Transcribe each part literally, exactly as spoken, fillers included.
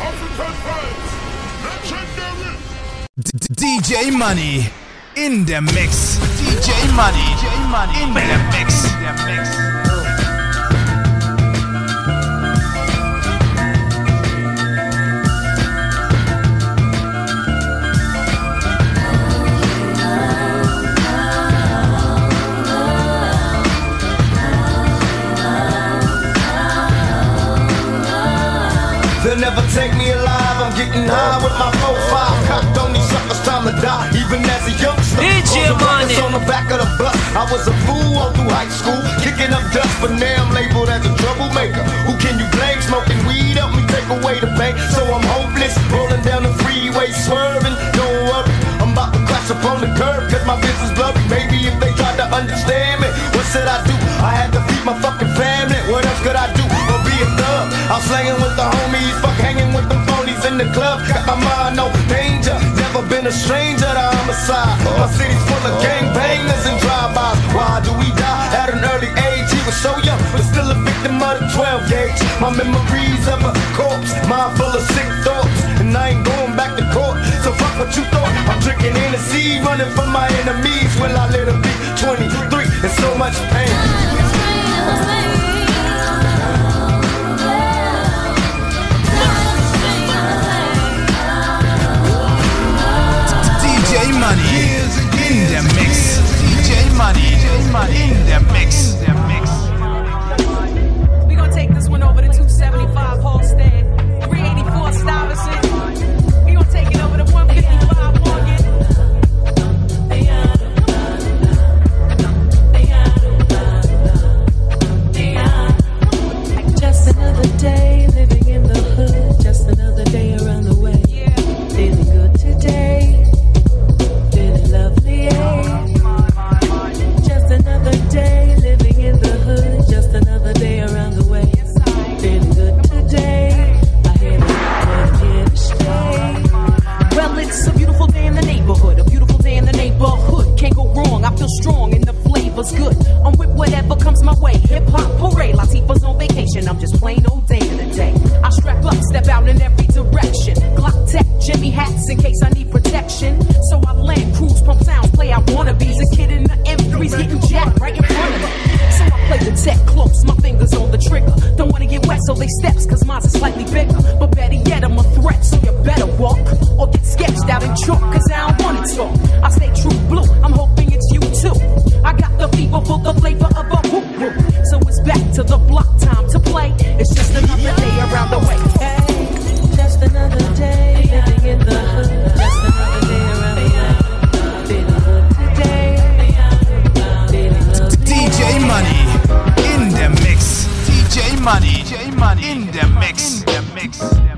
D J Money in the mix. D J Money, D J Money in the mix. In the mix. They'll never take me alive, I'm getting high with my four five. Cocked on these suckers, time to die, even as a youngster. D J Money on the back of the bus, I was a fool all through high school, kicking up dust, but now I'm labeled as a troublemaker. Who can you blame? Smoking weed help me take away the pain, so I'm hopeless, rolling down the freeway, swerving, don't worry, I'm about to crash up on the curb, cause my vision's blurry. Maybe if they tried to understand me, what should I do? I had to feed my fucking family, what else could I do? Or be a thug, I'm slanging with the homies, fuck hanging with them phonies in the club, got my mind no danger, never been a stranger to homicide. My city's full of gangbangers and drive-bys. Why do we die at an early age? He was so young, but still a victim of the twelve gauge. My memories of a corpse, mind full of sick thoughts, and I ain't going back to court, so fuck what you thought. I'm drinking Hennessy, running from my enemies. Will I let her be twenty-three and so much pain? D J Money in the mix. D J Money, D J Money in the mix. The mix. We gonna take this one over to two seventy-five Halstead, three eighty-four Stuyvesant. We gonna take it over to one fifty-five Morgan. Just another day living in the hood. Just another day around the way. Yeah. Feeling good today. Feeling lovely, eh? Just another day living in the hood. Just another day around the way. Feeling good today. I hear it, I'm here to stay. Well, it's a beautiful day in the neighborhood, a beautiful day in the neighborhood. Can't go wrong, I feel strong and the flavor's good. I'm with whatever comes my way. Hip hop parade, Latifah's on vacation. I'm just plain old day in the day. I strap up, step out in every direction. Glock tech, Jimmy hats in case I need protection. So I land, cruise, pump sounds, play out wannabes. A kid in the M three's getting jacked right in front of me. So I play the tech close, my fingers on the trigger. Don't wanna get wet, so they steps, cause mine's are slightly bigger. But better yet, I'm a threat, so you better walk or get sketched out in chalk, cause I don't wanna talk. I stay true blue, I'm hoping it's you too. I got the fever for the flavor of a whoop whoop. So it's back to the block, time to play. It's just another day around the way. Hey, just another day living in the hood. Just another day around the way. Feeling good today. Feeling lovely. D J Money in the mix. D J Money, D J Money in the mix. In the mix. In the mix.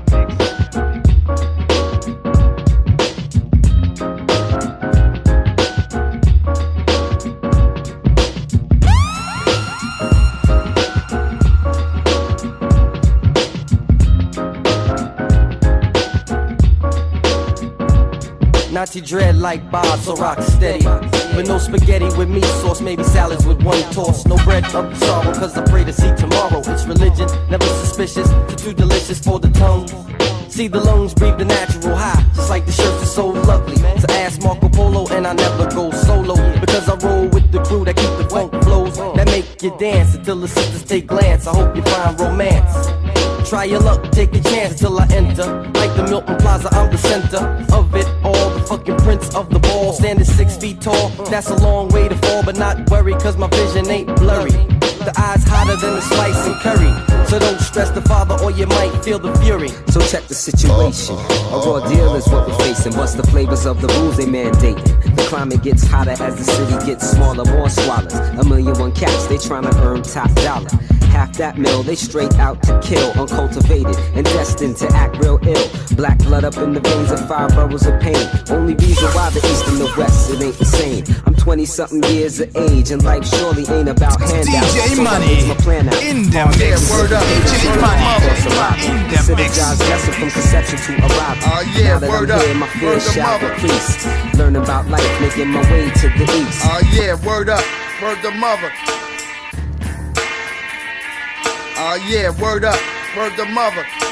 Nazi dread like Bob, so rock steady. With no spaghetti with meat sauce, maybe salads with one toss. No bread of sorrow, cause I pray to see tomorrow. It's religion, never suspicious, too delicious for the tongue. See the lungs breathe the natural high, just like the shirts are so lovely. So ask Marco Polo and I never go solo, because I roll with the crew that keep the funk flows, that make you dance until the sisters take glance. I hope you find romance. Try your luck, take a chance till I enter. Like the Milton Plaza, I'm the center of it all. The fucking prince of the ball, standing six feet tall. That's a long way to fall, but not worry, cause my vision ain't blurry. The eyes hotter than a slice in curry. So don't stress the father or you might feel the fury. So check the situation. A raw deal is what we're facing. What's the flavors of the rules they mandating? The climate gets hotter as the city gets smaller. More swallows. A million one caps, they tryna earn top dollar. Half that mill, they straight out to kill. Uncultivated and destined to act real ill. Black blood up in the veins of five boroughs of pain. Only reason why the east and the west, it ain't the same. I'm twenty something years of age, and life surely ain't about handouts. D J So Money my plan out. in the mix. Word up. D J Money in the mix. Lesson from conception to arrival. Oh yeah, now that word I'm up. here, my fear Word the shall mother. increase. Learn about life, making my way to the east. Oh yeah, word up. Word the mother. Oh yeah, word up. Word the mother.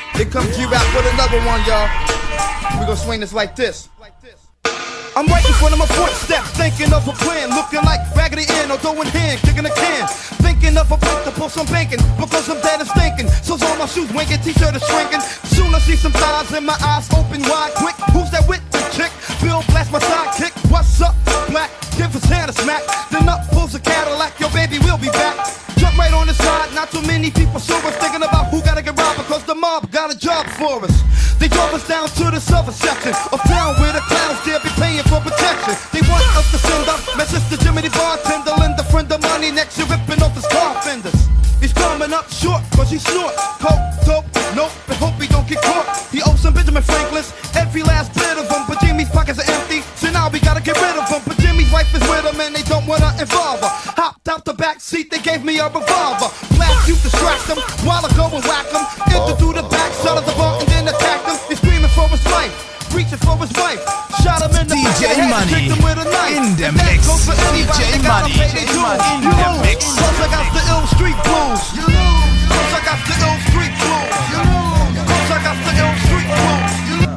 Here comes G-Rap with another one, y'all. We gonna swing this like this. I'm right in front of my footsteps, thinking of a plan, looking like Raggedy Ann or throwing hand, kicking a can. Thinking of a place to pull some bacon, because I'm dead and stinking. So's all my shoes winking, t-shirt is shrinking. Soon I see some thighs and my eyes open wide quick. Who's that with the chick? Bill blast my sidekick. What's up, black? Give his hand a smack. Then up pulls a Cadillac, yo baby, we'll be back. Jump right on the side, not too many people saw us thinking about who gotta get robbed because the mob got a job for us. They drove us down to the southern section of town where the clowns dare be paying for protection. They want us to send up message to Jimmy the bartender, lend a friend of money next year ripping off his car fenders. He's coming up short cause he's short. Coke, dope, nope, but hope he don't get caught. He owes some Benjamin Franklin's, every last bit of them, but Jimmy's pockets are empty, so now we gotta get rid of him. But Jimmy's wife is with him and they don't wanna involve her. Hopped out the back seat, they gave me a revolver. Blast you, distract them, while I go and whack them. Enter through the back side of the bar and then attack them. He's screaming for his life, reaching for his wife. Shot him in the D J back, Money kicked him with a knife. in the And that mix. goes for anybody D J that gotta Money pay their dues. in You the lose. mix. Plus I got the ill street blues. You lose. Plus I got the ill street blues. You lose. Plus I got the ill street blues. You lose.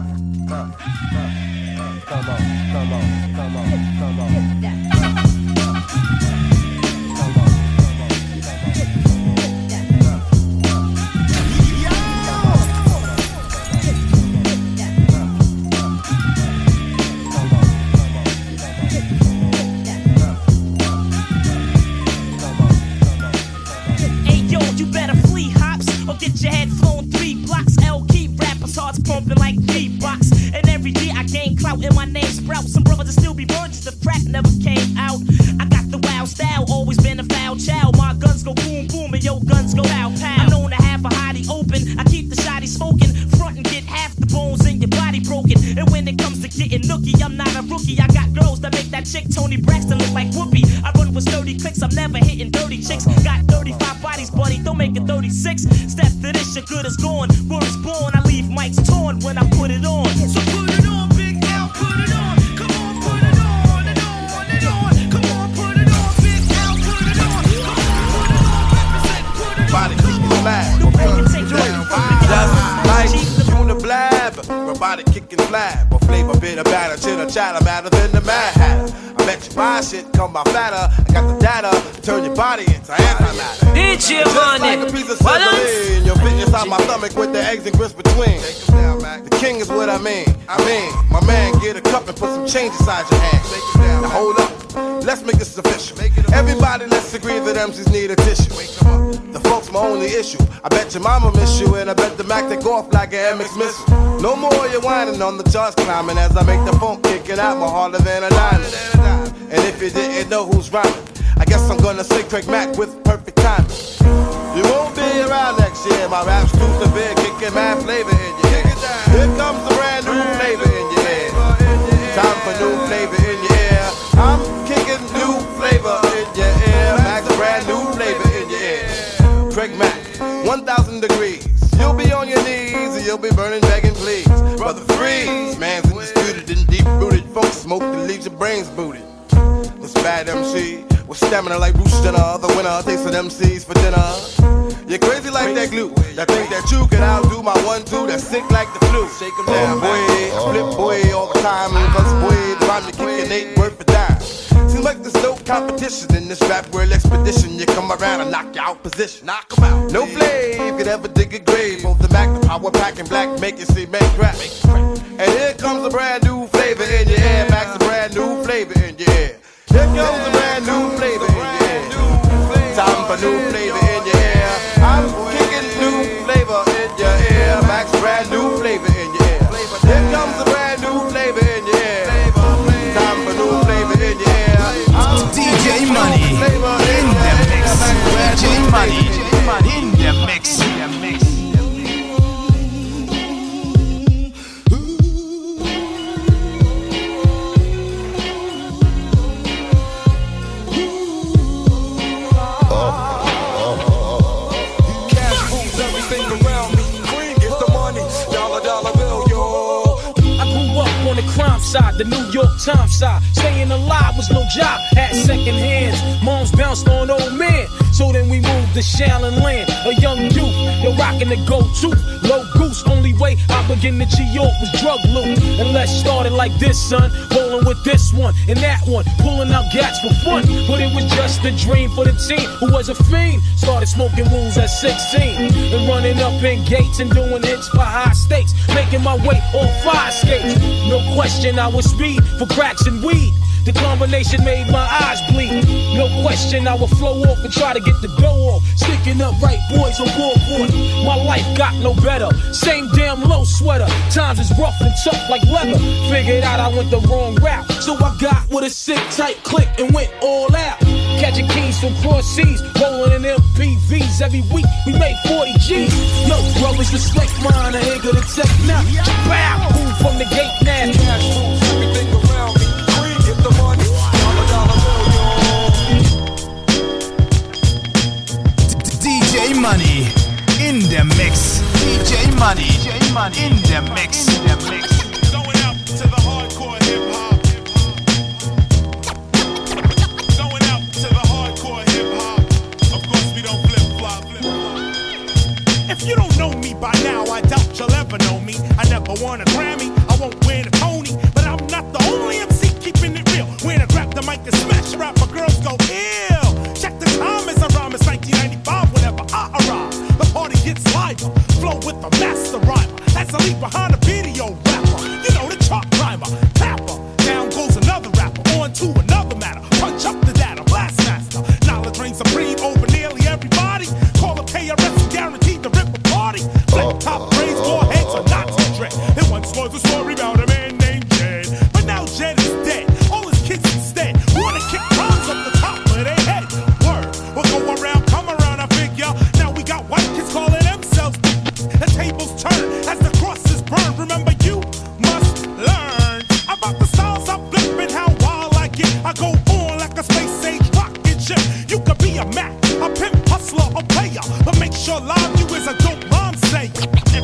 Come on, come on, come on, come on. Get your head flown three blocks. L keep rappers hearts pumping like Reeboks. And every day I gain clout and my name sprout. Some brothers will still be virgins if crack never came out. I got the wild style, always been a foul child. My guns go boom boom and your guns go pow pow. I'm known to have a hottie open. I keep the shotty smoking. Front and get half the bones in your body broken. And when it comes to getting nookie, I'm not a rookie. I got girls that make that chick Tony Braxton look like Whoopi. I run with sturdy clicks, I'm never hitting dirty chicks. Got thirty-five bodies, buddy, don't make it thirty-six. Step to this, your good is gone. Word is born, I leave mics torn when I put it on. So put it on, Big L, put it on. Come on, put it on, and on, and on. Come on, put it on, Big L, put it on. Come on, put it on, represent, put it on. Body kicking flag. Just like Juna Blab. Robotic kicking flab. Or flavor bitter batter. Chitter chatter matter than the Mad Hatter. I bet you buy shit, come by fatter. I got the data to turn your body into antimatter. D J Money, like a piece of celery. You'll fit inside my stomach with the eggs and grits between. The king is what I mean. I mean, my man, get a cup and put some change inside your hand. Now hold up, let's make this official. Everybody, let's agree that M Cs need a tissue. The folks, my only issue. I bet your mama miss you, and I bet the Mac take off like an M X missile. No more you whining on the charts climbing as I make the funk kicking out more harder than a diamond. And if you didn't know who's rhyming, I guess I'm gonna say Craig Mack with perfect timing. You won't be around next year. My rap's too severe, kicking mad flavor in your ear. Here comes the brand new flavor in your ear. Time for new flavor in your ear. I'm kicking new flavor in your ear. Max, brand new flavor in your ear. Craig Mack, one thousand degrees. You'll be on your knees and you'll be burning, begging, please. Brother Freeze, man's undisputed and deep-rooted. Folks smoke that leaves your brains booted. This bad M C with stamina like Bruce Jenner. The winner takes an M Cs for dinner. You're crazy like that glue. That think that you can outdo my one-two. That's sick like the flu. Shake 'em down, boy. I flip boy all the time. Cause boy, the rhyme to kicking ain't worth a dime. Seems like there's no competition in this rap world expedition. You come around and knock you out position. Knock 'em out. No flame could ever dig a grave. Both the Mac, the power pack, and black make it see make crack. And here comes a brand new flavor in your ear. Max, a brand new flavor in your ear. Here comes a brand new flavor in your ear. Time for new flavor in your ear. I'm kicking new flavor in your ear. Max, brand new flavor in your ear. Here comes a brand new flavor in your ear. Time for new flavor in your ear. I'm D J Money in the mix. D J Money in the mix. In the mix. Side, the New York Times side. Staying alive was no job, had second hands. Moms bounced on old men. So then we moved to Shaolin Land, a young youth. You're rocking the go-to, low goose. Only way I begin to G-York was drug loot. And let's start it like this, son. Rolling with this one and that one, pulling out gats for fun. But it was just a dream for the team who was a fiend. Started smoking rules at sixteen and running up in gates and doing hits for high stakes. Making my way on fire skates. No question I was speed for cracks and weed. The combination made my eyes bleed. No question I would flow off and try to get the dough off. Sticking up right boys on board. My life got no better. Same damn low sweater. Times is rough and tough like leather. Figured out I went the wrong route. So I got with a sick tight click and went all out. Catching keys from cross seas. Rolling in M P Vs. Every week we made forty G's. Yo, brothers, respect mine. I ain't gonna take now. Bow, move from the gate now. Cash moves everything around me. The money, dollar, dollar bill, D J Money in the mix. D J Money, D J Money in the mix. In the mix. Going out to the hardcore hip hop. Going out to the hardcore hip hop. Of course we don't flip flop. If you don't know me by now, I doubt you'll ever know me. I never won a Grammy, I won't win a Tony, but I'm not the only M C keeping it real. When I grab the mic and smash rap, my girls go ill. Check the time as I rhyme, it's nineteen ninety-five whenever I arrive. The party gets liver, flow with the master rhymer. That's a leap behind a video rapper. You know the chart climber, tapper. Down goes another rapper, on to another matter. Punch up the data, blast master. Knowledge reigns supreme over nearly everybody. Call up K R S and guaranteed to rip a party. Flip top braids, four heads, or Nazi dread. It once was a story about a man named Jed, but now Jed is dead. All his kids instead wanna kick bombs up the top of their head. Word, we'll go around, come around, I figure. Now we got white kids calling themselves. The tables turn as the crosses burn. Remember, you must learn about the styles I'm flipping, how wild I get. I go on like a space age rocket ship. You could be a Mac, a pimp, hustler, or player, but make sure live you is a dope rhyme say.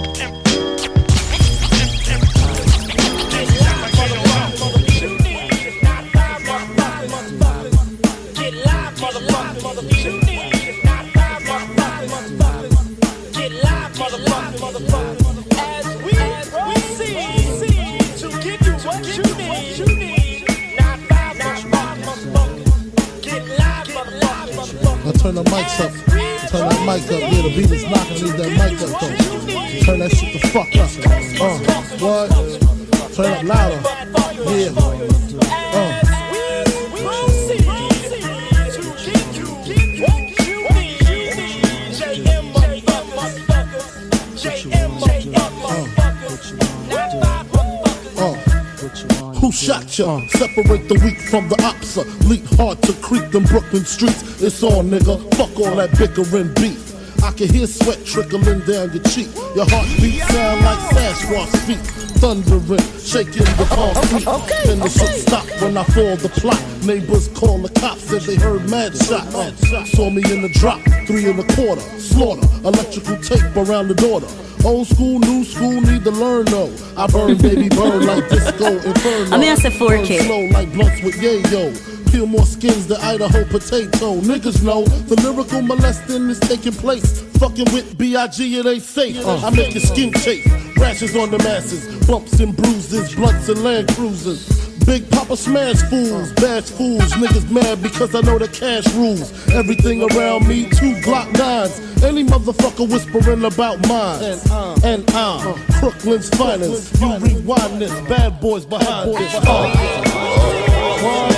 Turn the mics up, turn that mic up, yeah, the beat is knocking, leave that mic up though. Turn that shit the fuck up, uh, what? Turn up louder, yeah, uh. Who shot ya? Uh. Separate the weak from the opsa. Leap hard to creep them Brooklyn streets. It's on, nigga. Fuck all that bickering beef. I can hear sweat trickling down your cheek. Your heartbeat sound like Sasquatch feet. Thundering, shaking the concrete. Okay, then the okay. shit stop when I fall the plot. Neighbors call the cops, said they heard mad shot. Uh, saw me in the drop, three and a quarter. Slaughter, electrical tape around the daughter. Old school, new school, need to learn though. I burn, baby, burn like disco inferno. I mean, that's a four K. Burn slow like blunts with yayo. Peel more skins than Idaho potato. Niggas know the lyrical molesting is taking place. Fucking with B I G, it ain't safe. Uh, I make your skin chafe. Rashes on the masses, bumps and bruises, blunts and Land Cruisers. Big Papa smash fools, bash fools. Niggas mad because I know the cash rules. Everything around me, two Glock nines. Any motherfucker whispering about mine. And I'm, and I'm uh, Crooklyn's finest. You rewind this, bad boys behind this. Uh,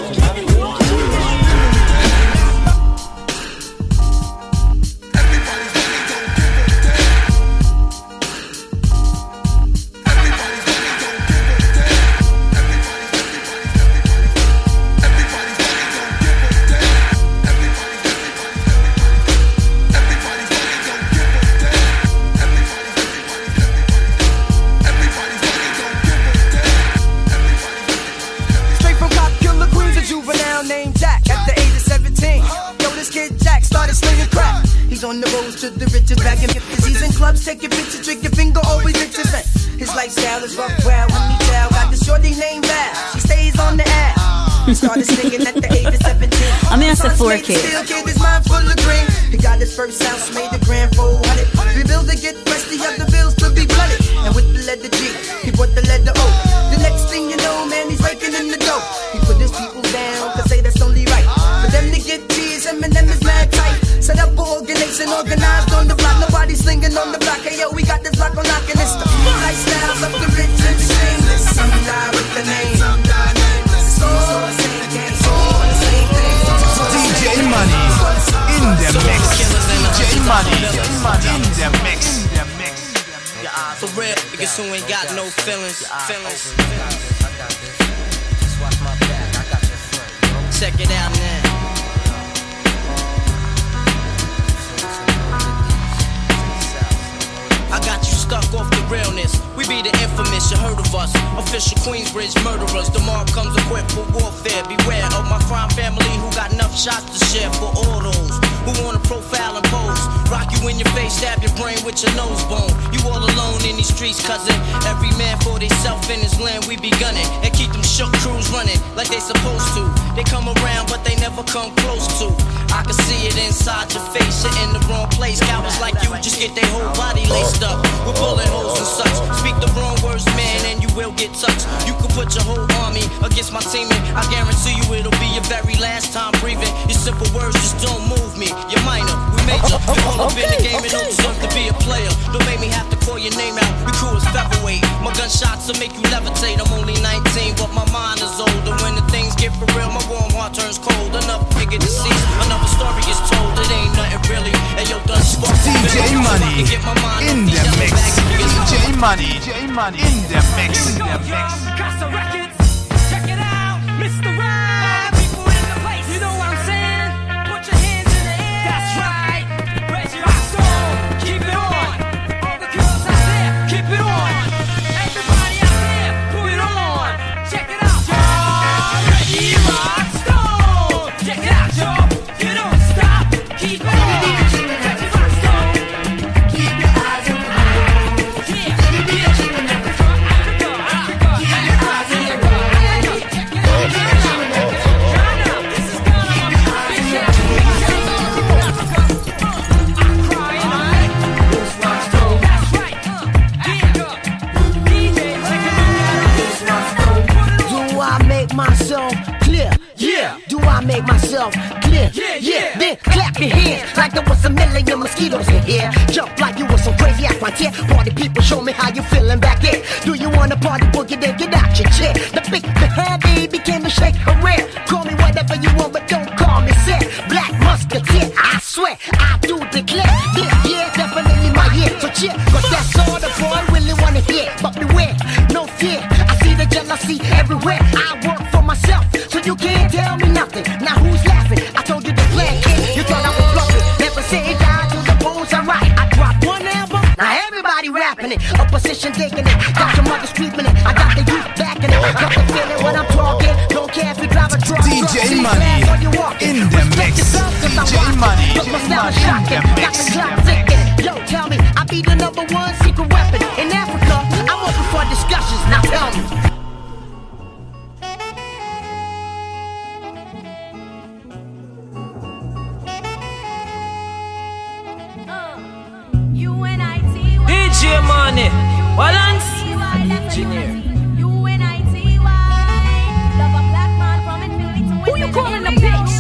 on the road to the riches, bagging hippies. He's in clubs, taking pictures, drinking finger, always exhibit. His lifestyle is rough, wild, when he tell. Got the shorty named Val, she stays on the app. Started singing at the age of seventeen. I mean, I said four K. Still kid, his mind full of green. He got his first house, made the grand four hundred. Rebuild to get fresh, the other bills to be blooded. And with the letter G, he put the letter O. The next thing you know, man, he's raking in the dough. He put his people down, cause say that's only right. For them to get G's, Eminem is mad tight. Set up an organization, organized on the block. Nobody slinging on the block. Hey yo, we got this block on lock, and it's the lifestyles of the rich and the shameless. Some die with the name, some die nameless. So the same can't all the same thing. D J Money in the mix. D J Money in the mix. For real, niggas who ain't got no feelings. Feelings. Check it out now. I got you stuck off the realness. We be the infamous, you heard of us. Official Queensbridge murderers. The mob comes equipped for warfare. Beware of my crime family who got enough shots to share for all those who wanna profile and pose. Rock you in your face, stab your brain with your nose bone. You all alone in these streets, cousin. Every man for theyself in his land, we be gunning. And keep them shook crews running like they supposed to. They come around, but they never come close to. I can see it inside your face, you're in the wrong place. Cowards like you just get their whole body laced up with bullet holes and such. Speak the wrong words, man, and you will get touched. You can put your whole army against my team, and I guarantee you it'll be your very last time breathing. Your simple words just don't move me. You're minor, we major. You all up in the game and don't deserve to be a player. Don't make me have to call your name out. Your crew is featherweight. My gunshots will make you levitate. I'm only nineteen, but my mind is older. When the things get for real, my warm heart turns cold. Enough nigga deceased, another story is told. It ain't nothing really. And yo, done spark. D J Money in the mix. D J Money in the mix. Here we go, y'all. Casa Records. Check it out, Mister Rap. People in the place. You know what I'm saying? Put your hands in the air. That's right. Raise your eyes on. Keep it on. All the girls out there, keep it on. Everybody out there, put it on. Check it out, y'all. Ready, rock, stone. Check it out, y'all. You don't stop. Keep it on. Ready, rock, stone. Keep your eyes on the road. Yeah, yeah. Africa, Africa, Africa. Keep your eyes on the road. Do I make myself clear? Yeah. Do I make myself clear? Yeah, yeah. Then clap your hands like there was a million mosquitoes in here. Jump like you was some crazy ass frontier. Party people, show me how you feeling back there. Do you wanna party boogie? Then get out your chair. The big, the heavy became a shake a rare. Call me whatever you want, but don't call me sad. Black musketeer, I swear, I do declare. This year definitely my year. So cheer, cause that's all the boy really wanna hear. But beware, no fear. I see the jealousy everywhere. I work for myself, so you can't tell me nothing. Now who's laughing? I told you the plan, kid. You thought I was bluffing. Never say die to the bones I write. I dropped one album, now everybody rapping it. A position taking it, got your mother screaming it. I got the youth backing it. Got the feeling when I'm talking. Don't care if you drive a truck. D J Money in the mix. D J Money in the Got the mix. clock ticking. Yo, tell me, I be the number one secret weapon in Africa. I'm open for discussions. Now tell me. D J Money, balance. Engineer. Who you calling a bitch?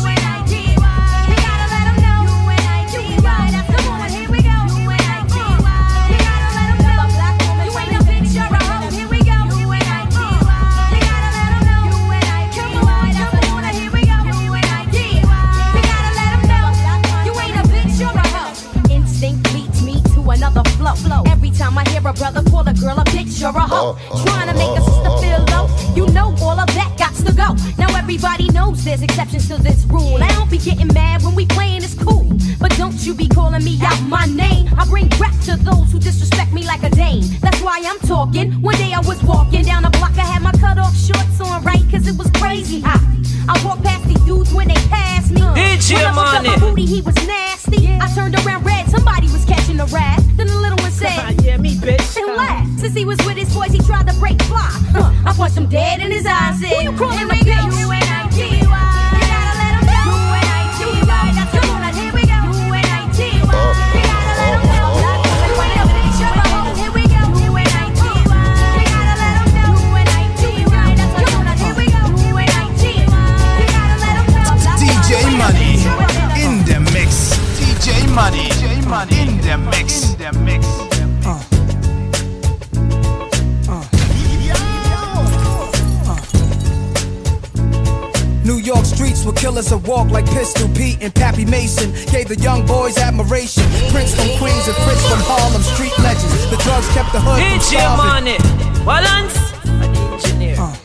Another flow, flow. Every time I hear a brother call a girl a bitch or a hoe, trying to make a sister feel low, you know all of that got to go. Now everybody knows there's exceptions to this rule. I don't be getting mad when we playing, it's cool, but don't you be calling me out my name. I bring rap to those who disrespect me like a dame. That's why I'm talking. One day I was walking down the block, I had my cut off shorts on, right? Cause it was crazy hot. I walked past these dudes when they passed me. D J Money. My booty, he was nasty. I turned around red, somebody was catching a rat. Then the little one said, yeah, me, bitch. And laughed. Since he was with his boys, he tried to break fly. Huh. I punched him dead in his eyes. Said, who you calling a bitch? You and I G Y. You gotta let him know. You and streets where killers will walk like Pistol Pete and Pappy Mason. Gave the young boys admiration. Prince from Queens and Fritz from Harlem, street legends. The drugs kept the hood from starving. D J Money, balance, an engineer. Uh.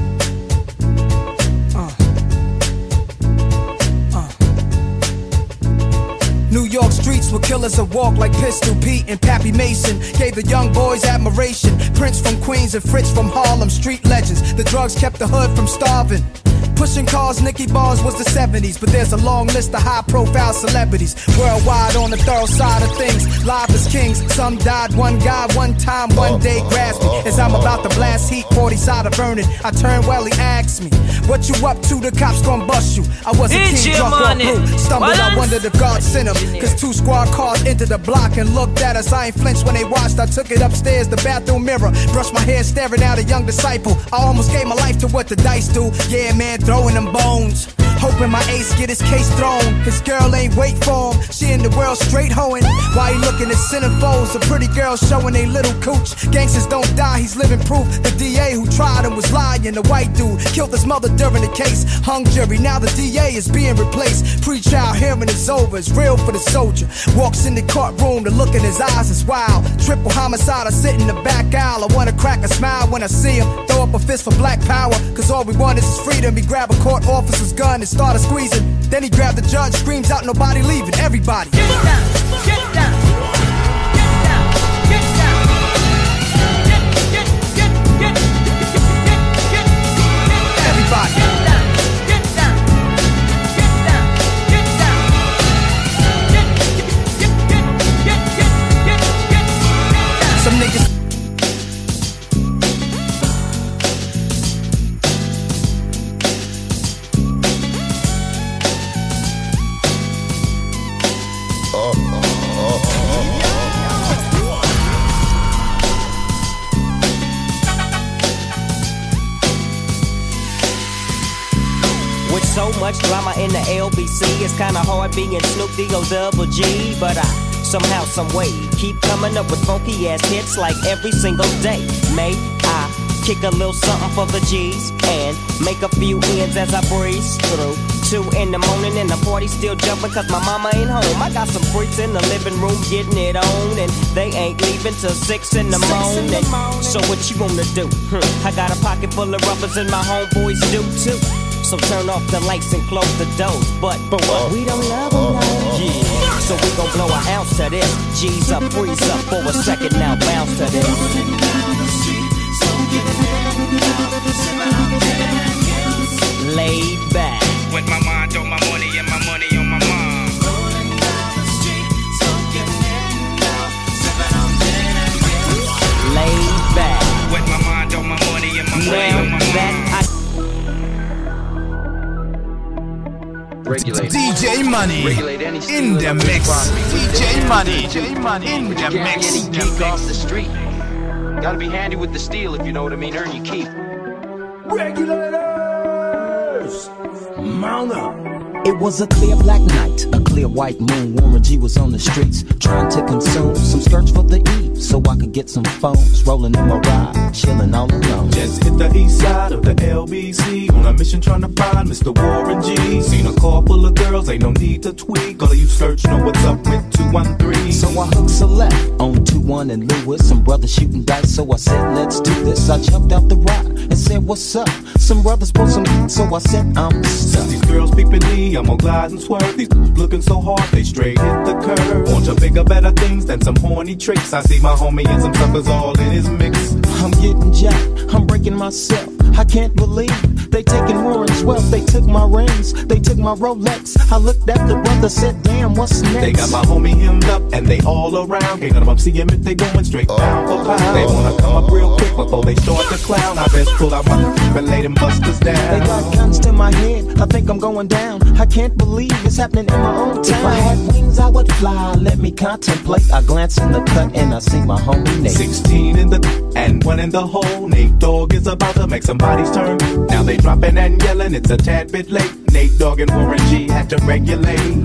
New York streets where killers will walk like Pistol Pete and Pappy Mason. Gave the young boys admiration. Prince from Queens and Fritz from Harlem, street legends. The drugs kept the hood from starving. Pushing cars, Nicky Bars was the seventies, but there's a long list of high-profile celebrities worldwide on the thorough side of things. Live as kings, some died. One guy, one time, one day grasped me as I'm about to blast heat. forty side of Vernon. I turned well, he asked me, "What you up to? The cops gon' bust you." I was a teen drunk on blue, stumbled up, wondered if God sent him. Cause two squad cars entered the block and looked at us. I ain't flinched when they watched. I took it upstairs, the bathroom mirror, brushed my hair, staring at a young disciple. I almost gave my life to what the dice do. Yeah, man, throwing them bones. Hoping my ace get his case thrown. His girl ain't wait for him. She in the world straight hoeing. Why he looking at centerfolds? A pretty girl showing they little cooch. Gangsters don't die, he's living proof. The D A who tried him was lying. The white dude killed his mother during the case. Hung jury, now the D A is being replaced. Pre-trial hearing is over, it's real for the soldier. Walks in the courtroom, the look in his eyes is wild. Triple homicide, I sit in the back aisle. I wanna crack a smile when I see him. Throw up a fist for black power, cause all we want is his freedom. He grab a court officer's gun and started squeezing. Then he grabbed the judge, screams out, "Nobody leaving, everybody." Get down, get down, get down, get down. Get, get, get, get, get, get, get, everybody. Get down, get down, get down, get down. Get, get, get, get, get, get, get, get. Some niggas. So much drama in the L B C, it's kinda hard being Snoop D O double G. But I, somehow, someway, keep coming up with funky ass hits like every single day. May I kick a little something for the G's and make a few ends as I breeze through. Two in the morning and the party still jumping cause my mama ain't home. I got some freaks in the living room getting it on, and they ain't leaving till six in the morning. So what you wanna do? Hmm. I got a pocket full of rubbers and my homeboys do too. So turn off the lights and close the doors. But, but what? We don't love them now. Yeah. So we gon' blow an ounce to this. G's up, freeze up for a second now. Bounce to this. Laid back. With my mind on my money and my money on my mind. Rolling down the street, smoking in now, sipping on gin and gin. Laid back. With my mind on my money and my money on my mind. Regulate. D J Money in the mix. D J Money in the mix. Any geek off the street. Gotta be handy with the steel if you know what I mean. Earn your keep. Regulators, mount up. It was a clear black night, a clear white moon. Warren G was on the streets, trying to consume some skirts for the eve, so I could get some phones. Rolling in my ride, chilling all alone. Just hit the east side of the L B C on a mission trying to find Mister Warren G. Seen a car full of girls, ain't no need to tweak. All of you search know what's up with two one three. So I hooked select on two one and Lewis. Some brothers shooting dice, so I said, let's do this. I jumped out the ride and said, what's up? Some brothers want some heat, so I said, I'm stuck. These girls peeping me, I'm gonna glide and swerve. These looking so hard, they straight hit the curve. Want to bigger, better things than some horny tricks. I see my homie and some suckers all in his mix. I'm getting jacked, I'm breaking myself. I can't believe they taking Warren's wealth. They took my rings, they took my Rolex. I looked at the brother, said, damn, what's next? They got my homie hemmed up and they all around. Can't none of them see him if they going straight pound for pound. They wanna come up real quick before they start to clown. I best pull out my and lay them busters down. They got guns to my head, I think I'm going down. I can't believe it's happening in my own town. If I had wings, I would fly, let me contemplate. I glance in the cut and I see my homie Nate. Sixteen in the and one in the hole. Nate Dogg is about to make some bodies turn. Now they dropping and yelling, it's a tad bit late. Nate Dogg and Warren G had to regulate.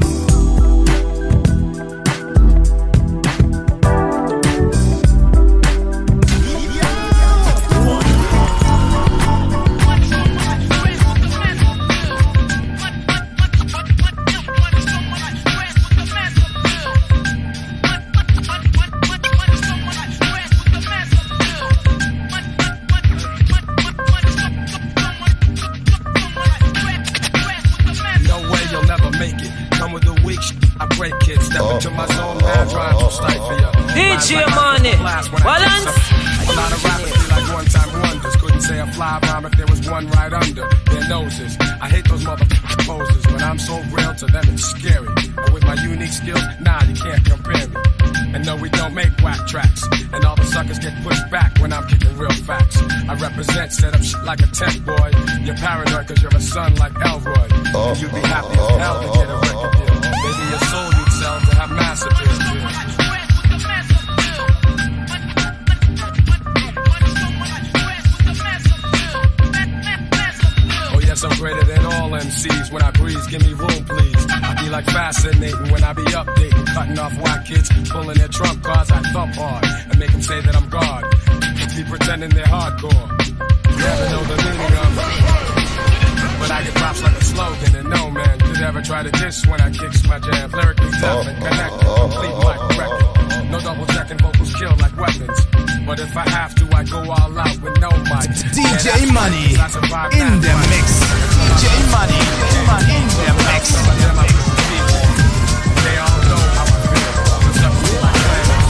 I rhyme if there was one right under their noses. I hate those motherfucking poses, but I'm so real to them it's scary. And with my unique skills, nah, you can't compare me. And no, we don't make whack tracks. And all the suckers get pushed back when I'm kicking real facts. I represent, set up shit like a tent boy. You're paranoid cause you're a son like Elroy. And you'd be happy as hell to get a record deal. Maybe your soul you'd sell to have mass appeal. I'm greater than all M Cs. When I breeze, give me room, please. I be like fascinating when I be updating, cutting off white kids, pulling their trump cards. I thump hard and make them say that I'm God. They keep pretending they're hardcore. You never know the meaning of it. But I get props like a slogan, and no man could ever try to diss when I kicks my jams. Lyrically tough and connected, complete like record. No double checking, vocals kill like weapons. But if I have to, I go all out with no mic. D J Money in the mix. D J Money in the mix. They all know how I feel. It's up to my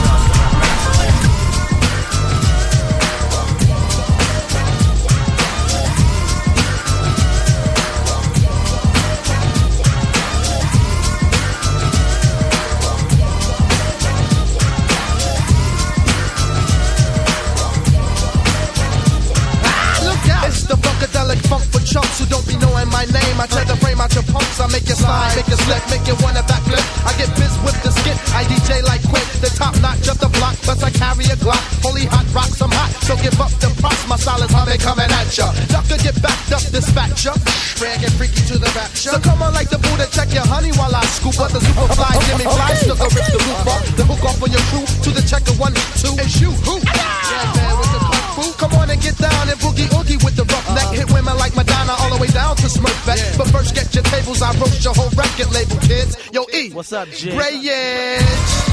funk for chumps who don't be knowing my name. I try to frame out your pumps, I make you slide, make you slip, make you wanna backflip. I get biz with the skit, I D J like Quick, the top notch of the block, plus I carry a Glock. Holy hot rocks, I'm hot, so give up the props. My style is how they coming at ya. Ducker get backed up, dispatch ya. Rag and freaky to the rapture. So come on like the Buddha, check your honey while I scoop up the super fly Jimmy Fly. Snooker rip the roof off, the hook off on your crew to the checker one, two, and shoot. Who? Yeah, man, with the kung fu. Come on and get down and boogie oogie with the rough neck. Hit women like Madonna all the way down to Smurfette. Yeah. But first get your tables, I roast your whole record label, kids. Yo, E. What's up, G? Grayage.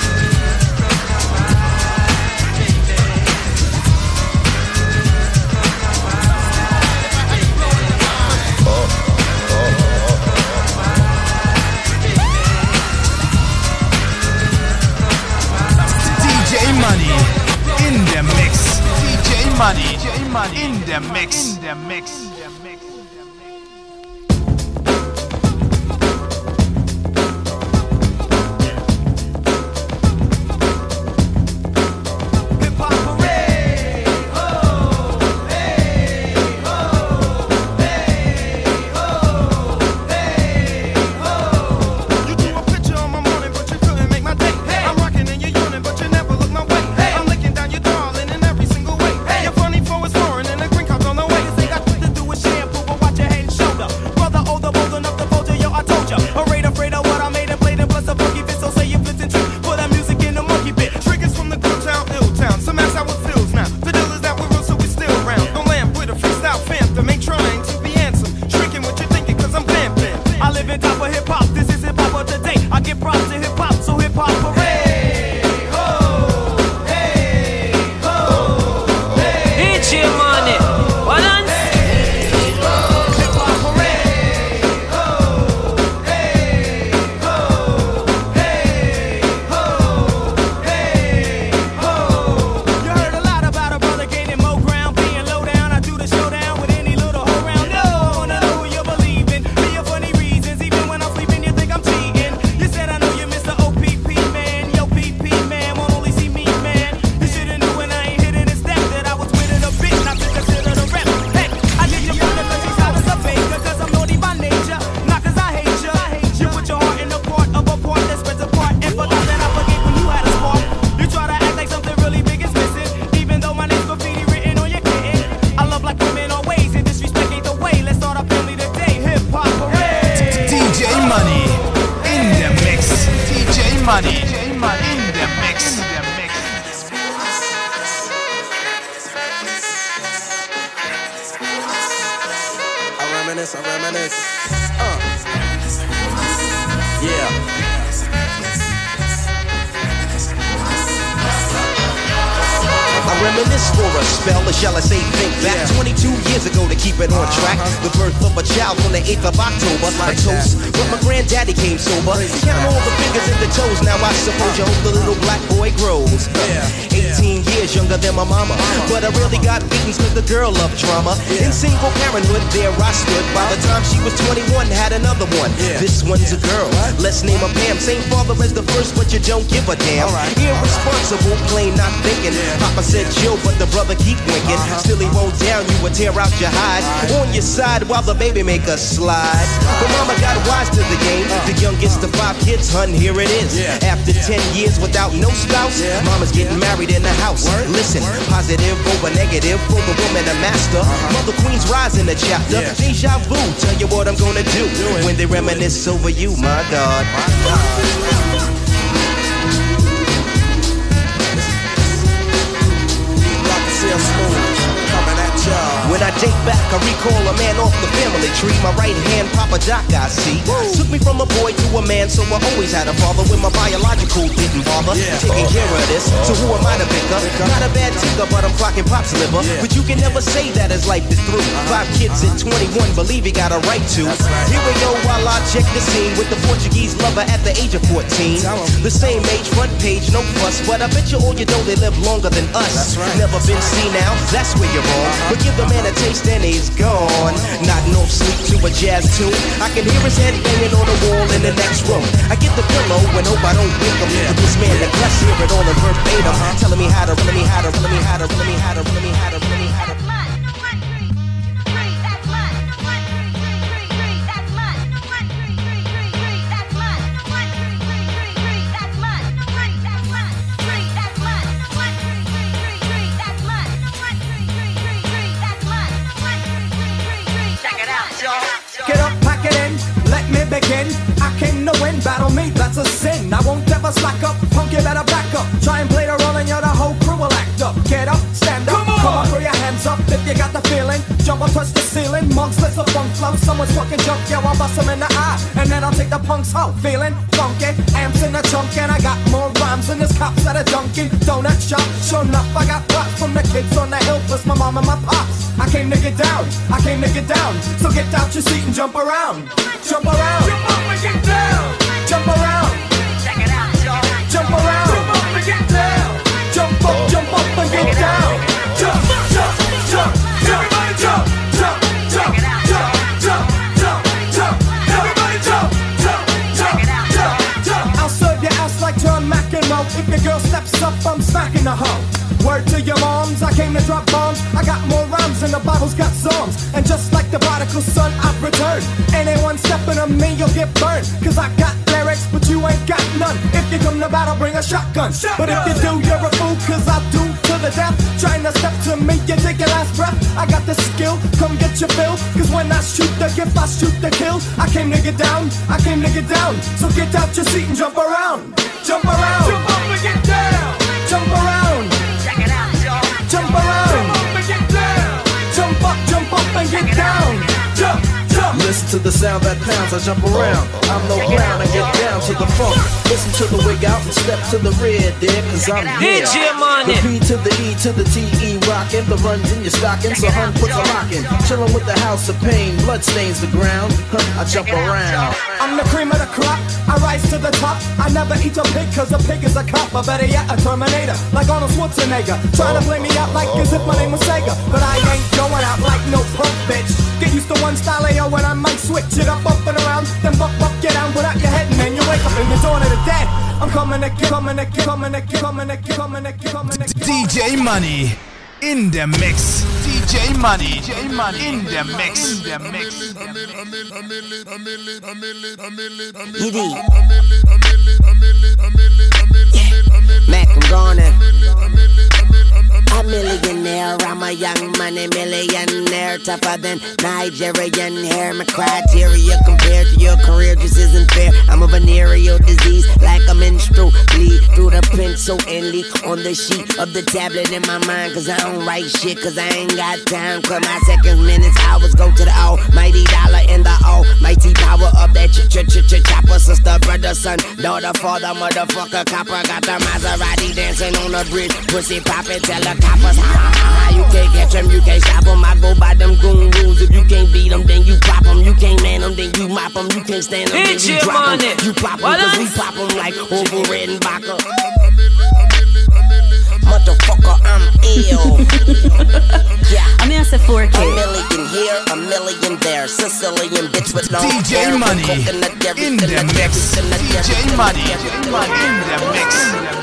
Money in the mix. D J Money, D J Money in the mix. In the mix. In the mix. reminisce for a spell, or shall I say think back twenty-two years ago to keep it on track. The birth of a child on the eighth of October. A toast, but my granddaddy came sober. Count all the fingers and the toes. Now I suppose you hope the little black boy grows. eighteen years younger than my mama, but I really got beatings cause the girl loved drama. In single parenthood, there I stood. By the time she was twenty-one, had another one. This one's a girl. Let's name her Pam. Same father as the first, but you don't give a damn. Irresponsible, plain not thinking. Papa said chill, but the brother keep winking. Still he won't down you, would tear out your hide. On your side while the baby make a slide. But mama got wise to the game. The youngest of five kids, hun, here it is. After ten years without no spouse, mama's getting married in the house. Listen, positive over negative for the woman a master. Mother Queen's rise in the chapter. Deja vu, tell you what I'm gonna do when they reminisce over you, my God. My God. When I date back, I recall a man off the family tree. My right hand, Papa Doc, I see. Took me from a boy to a man, so I always had a father when my biological didn't bother. Taking care of this, so who am I to pick up? Not a bad ticker, but I'm clocking Pop's liver. But you can never say that as life is through. Five kids at twenty-one, believe he got a right to. Here we go while I check the scene with the Portuguese lover at the age of fourteen. The same age, front page, no fuss, but I bet you all you know they live longer than us. Never been seen now, that's where you're wrong. But give the man a taste and he's gone. Nodding off sleep to a jazz tune. I can hear his head banging on the wall in the next room. I get the pillow and hope I don't wake him. But this man neglects hear it all in verbatim, telling me how to, telling me how to, telling me how to, telling me how to, telling me how to, telling me how to. Get up, pack it in, let me begin. I came to win, battle me, that's a sin. I won't ever slack up, punk, you better back up. Try and play the role and you're the whole crew will act up. Get up, stand up, come on, come on, throw your hands up if you got the feeling. Jump up, touch the ceiling, monks, let's a funk flow. Someone's fucking jump, yo, I'll bust them in the eye. And then I'll take the punks out, feeling funky. Amps in the trunk and I got more rhymes than this cops that are junkie. Donut shop, sure enough, I got props from the kids on the hill, plus my mom and my pops. I came to get down, I came to get down. So get out your seat and jump around. Jump around, jump up and get down. Jump around, check it out, y'all. Jump around, jump up and get down. Jump up, jump up and get down. Jump, jump, jump, everybody jump, jump, jump, jump, jump, jump, jump, everybody jump, jump, jump, jump, jump. I'll serve your ass like John McEnroe. If your girl steps up, I'm smacking the hoe. Word to your moms, I came to drop bombs. I got more rhymes and the Bible's got songs. And just like the prodigal son, I've returned. Anyone stepping on me, you'll get burned. Cause I got lyrics, but you ain't got none. If you come to battle, bring a shotgun. shotgun. But if you do, you're a fool, cause I do to the death. Trying to step to me, you take your last breath. I got the skill, come get your fill. Cause when I shoot the gift, I shoot the kill. I came to get down, I came to get down. So get out your seat and jump around. Jump around, jump up and get down. Jump around, jump around, jump up and get down. Jump up, jump up and get down. Jump, jump. Listen to the sound that pounds, I jump around. I'm no clown, I get down to the funk. Listen to the wig out and step to the rear, there, cause I'm here. D J Money. The P to the E to the T E rockin'. The runs in your stocking, so hun puts a lock in. Chillin' with the house of pain, blood stains the ground. I jump around. I'm the cream of the crop, I rise to the top. I never eat a pig cause a pig is a cop. Or better yet, a Terminator, like Arnold Schwarzenegger. Trying to play me out like as if my name was Sega. But I ain't going out like no punk bitch. Get used to one style, yo, when I might switch it up, up and around. Then buck, buck, get down without your head. And then you wake up in the dawn of the dead. I'm coming to get, coming to get, coming to get, coming to get, coming to get, coming to get. D J Money in the mix. D J Money, D J Money in the mix. In the mix. Yiddy. Mac, I'm gone. I'm millionaire, I'm a young money millionaire, tougher than Nigerian hair. My criteria compared to your career just isn't fair. I'm a venereal disease, like a menstrual bleed through the pencil and leak on the sheet of the tablet in my mind. Cause I don't write shit, cause I ain't got time. Cause my seconds, minutes, hours go to the almighty dollar and the almighty power of that ch ch ch ch chopper. Sister, brother, son, daughter, father, motherfucker, copper. Got the Maserati dancing on the bridge, pussy poppin', tell the coppers, ha ha ha. You can't catch them, you can't stop them. I go by them goon rules. If you can't beat them, then you pop them. You can't man them, then you mop them. You can't stand them, then you drop them. You pop them, cause we pop them like over red and vodka. Motherfucker, I'm ill. Yeah, I'm here to four K. A million here, a million there. Sicilian bitch with long D J hair. Money in the mix. D J Money in the mix.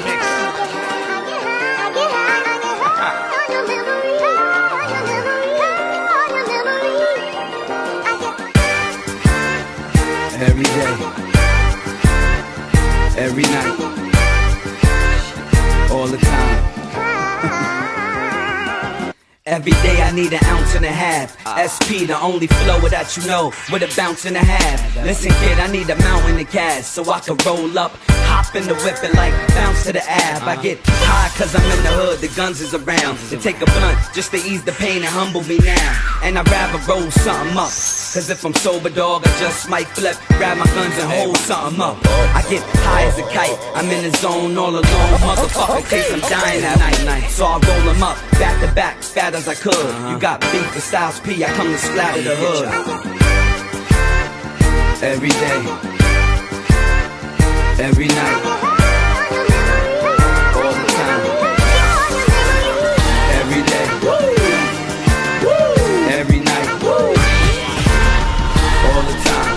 Every day, every night, all the time. Every day I need an ounce and a half. S P, the only flow that you know, with a bounce and a half. Listen kid, I need a mountain of cash so I can roll up, hop in the whip and like bounce to the ab. I get high cause I'm in the hood, the guns is around. To take a blunt just to ease the pain and humble me now. And I'd rather roll something up, cause if I'm sober dog I just might flip, grab my guns and hold something up. I get high as a kite, I'm in the zone all alone. Motherfucker, case I'm dying at night. So I roll them up, back to back, fat as I could. You got beef with Styles P, I come to splatter the hood. Every day, every night, all the time. Every day, every night, all the time.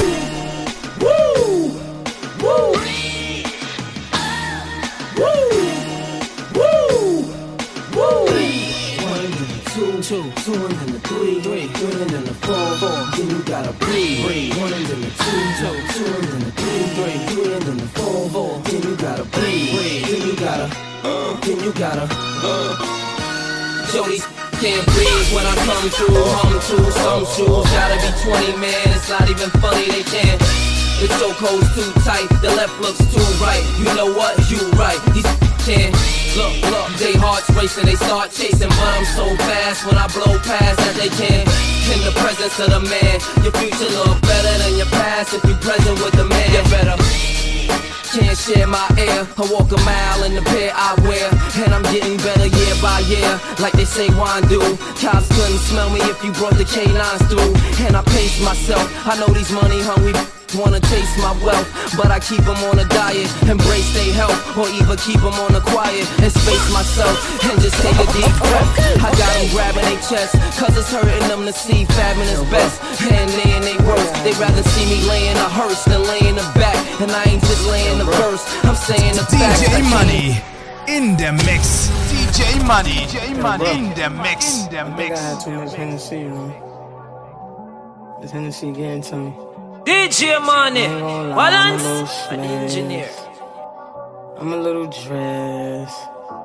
Two, two and then the three, three, three and then the four, four. Then you gotta breathe, breathe. One and then the two, two, two and then the three, three, three and then the four, four. Then you gotta breathe, breathe. Then you gotta, uh, then you gotta, uh. Jody can't breathe when I come through. Hum to some shoes, gotta be twenty, man. It's not even funny, they can't. The chokehold's too tight, the left looks too right. You know what? You right. These can't. Look, look, they hearts racing, they start chasing, but I'm so fast when I blow past that they can't. In the presence of the man, your future look better than your past if you present with the man. You better can't share my air. I walk a mile in the pair I wear, and I'm getting better year by year, like they say wine do. Cops couldn't smell me if you brought the canines through, and I pace myself. I know these money hungry wanna taste my wealth, but I keep them on a diet, embrace their health, or even keep them on the quiet and space myself and just take a deep breath. I got them grabbing their chest, cause it's hurting them to see fabbing is best, and they in they worst. They rather see me laying a hearse than laying the back, and I ain't just laying the verse, I'm saying the fact. D J Money in the mix. D J Money, D J Money in the mix. In the mix. I had too much Hennessy, man. This Hennessy getting to me. D J Money, balance, an engineer. I'm a little dressed,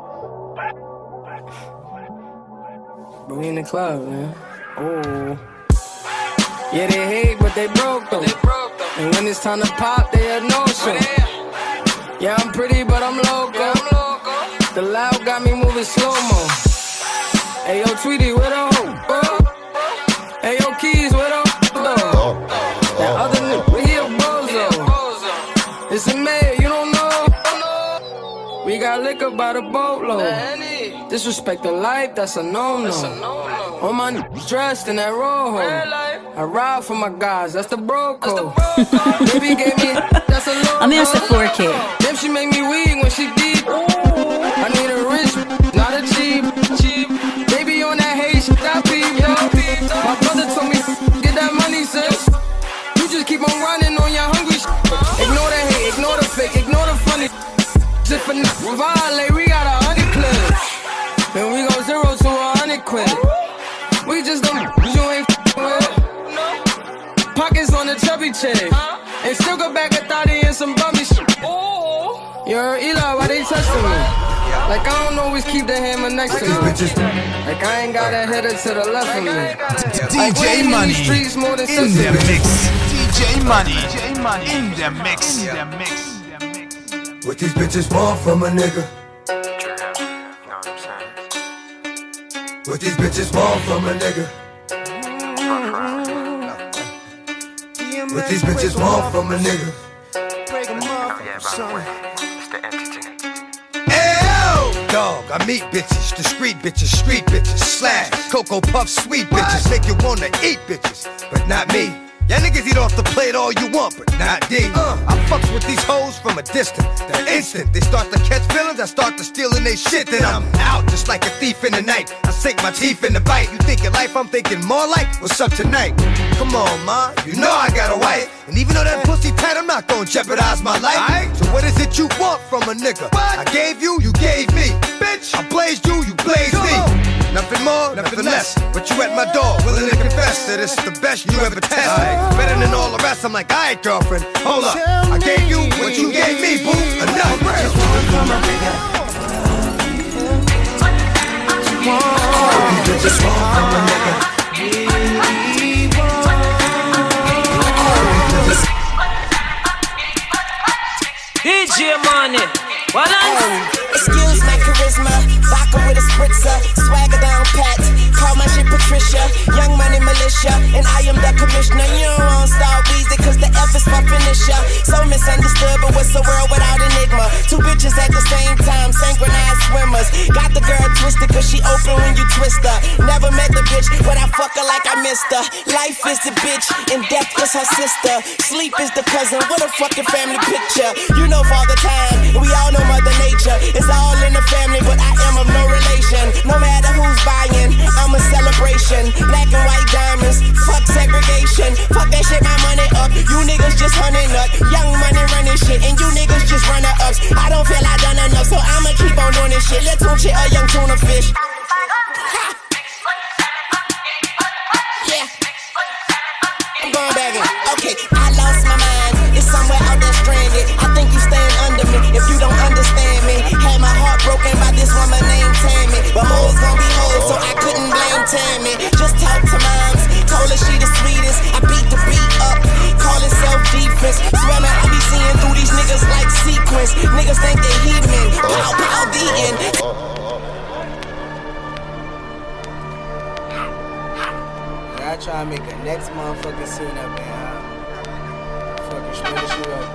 but we in the club, man. Oh, yeah, they hate, but they broke though. And when it's time to pop, they had no show. Yeah, I'm pretty, but I'm loco. The loud got me moving slow mo. Hey yo, Tweety, where the hoe? Hey yo, Keys, where the hoe? That other nigga, he a bozo. It's a mayor, you don't know. We got liquor by the boatload. Disrespect the life, that's a no-no. All my niggas dressed in that rojo. I ride for my guys, that's the bro code. Baby gave me, that's a low. I'm here to four K. Then she make me weak when she deep. I need a rich, not a cheap. Baby on that hate shit, I peep, yo. My brother told me, get that money, sis. Just keep on running on your hungry shit. Ignore the hate, ignore the fake, ignore the funny. If a nigga violate, we got a hundred clips. Then we go zero to a hundred quid. We just don't you ain't with. Pockets on the chubby chick. And still go back a thotty and some bummy shit. Yo, Eli, why they testing me? Like I don't always keep the hammer next to me. Like I ain't got a header to the left of me. D J Money in the mix. D J Money in the mix. In the mix. What these bitches want from a nigga? What these bitches want from a nigga? What these bitches want from a nigga? Dog, I meet bitches, discreet bitches, street bitches, slash, Cocoa Puff, sweet bitches, make you wanna eat bitches, but not me. Y'all niggas eat off the plate all you want, but not D. Uh, I fucks with these hoes from a distance. The instant they start to catch feelings, I start to stealing they shit. Then I'm out just like a thief in the night. I sink my teeth in the bite. You thinking life, I'm thinking more like what's up tonight. Come on, ma, you know I got a wife. And even though that pussy tight, I'm not gonna jeopardize my life. Right. So what is it you want from a nigga? What? I gave you, you gave me. Bitch, I blazed you, you blazed me. Nothing more, nothing less. But you at my door, willing to confess that it's the best you ever tested. Better than all the rest. I'm like, alright, girlfriend, hold up. I gave you what you gave me, boo. Enough. Just want from a nigga. D J Money, balance. Excuse my charisma, vodka with a spritzer, swagger down pat. Call my shit Patricia, Young Money Militia, and I am the commissioner. You don't want Star Weezy, cause the F is for finisher. So misunderstood, but what's the world without enigma? Two bitches at the same time, synchronized swimmers. Got the girl twisted, cause she open when you twist her. Never met the bitch, but I fuck her like I missed her. Life is the bitch, and death is her sister. Sleep is the cousin, what a fucking family picture. You know Father Time, and we all know Mother Nature. It's all in the family, but I am of no relation. No matter who's buying, I'm a celebration. Black and white diamonds, fuck segregation. Fuck that shit, my money up. You niggas just hunting up. Young Money running shit, and you niggas just runner ups. I don't feel I done enough, so I'ma keep on doing this shit. Let's tune shit, a young tuna fish. Yeah, I'm going back in. Okay, I lost my mind. It's somewhere out there stranded. I think you stand under me if you don't understand me. Had my heart broken by this woman named Tammy, but hoes gon' be hoes, so I couldn't blame Tammy. Just talk to moms, told her she the sweetest. I beat the beat up, call it self-defense. Swear man, I be seeing through these niggas like sequence. Niggas think they heathen, pow pow the end. I try to make a next motherfucking scene up there. Fucking smash you up.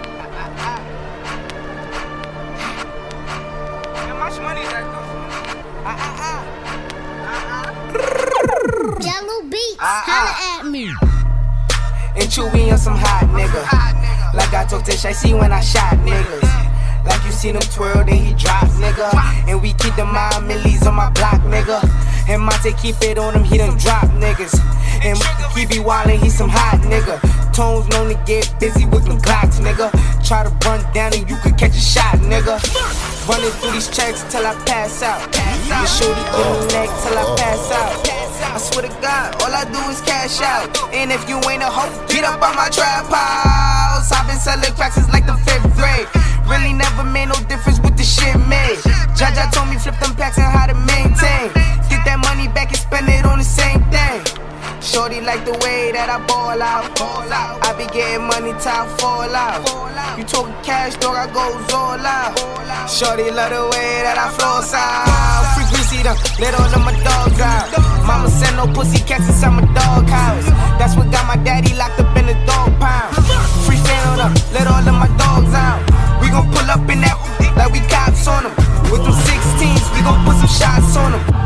How much money is that though? Ah ah ah. Jello Beats, holla at me. And Chewy on some hot nigga. Like I told Tish, I see when I shot niggas. Like you seen him twirl, then he drop, nigga. And we keep the mind millies on my block, nigga. And Monte keep it on him, he done drop niggas. And he be wildin', he some hot nigga. Tones known to get busy with them Glocks, nigga. Try to run down and you could catch a shot, nigga. Running through these checks till I pass out. You shoot it in the neck till I pass out. I swear to God, all I do is cash out. And if you ain't a hoe, get up on my trap house. I've been selling cracks since like the fifth grade. Really never made no difference with the shit made. Jaja told me flip them packs and how to maintain. Get that money back and spend it on the same thing. Shorty like the way that I ball out. I be getting money till I fall out. You talking cash, dog, I goes all out. Shorty love the way that I floss out. Frequency done, let all of my dogs out. Mama send no pussy cats inside my dog house. That's what got my daddy locked up in the dog pound. Free fan up, let all of my dogs out. We gon' pull up in that like we cops on them. With them sixteens, we gon' put some shots on them.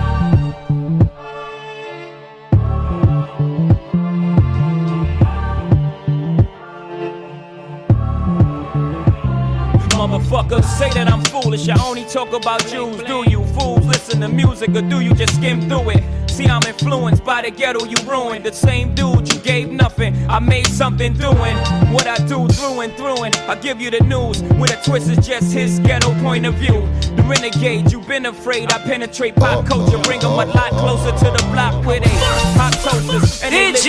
Motherfuckers say that I'm foolish, I only talk about Jews. Do you fools listen to music or do you just skim through it? See, I'm influenced by the ghetto you ruined. The same dude you gave nothing, I made something doing what I do through and through. And I give you the news with a twist is just his ghetto point of view. The renegade, you've been afraid. I penetrate pop culture, bring them a lot closer to the block where they hot toasters and D J Money.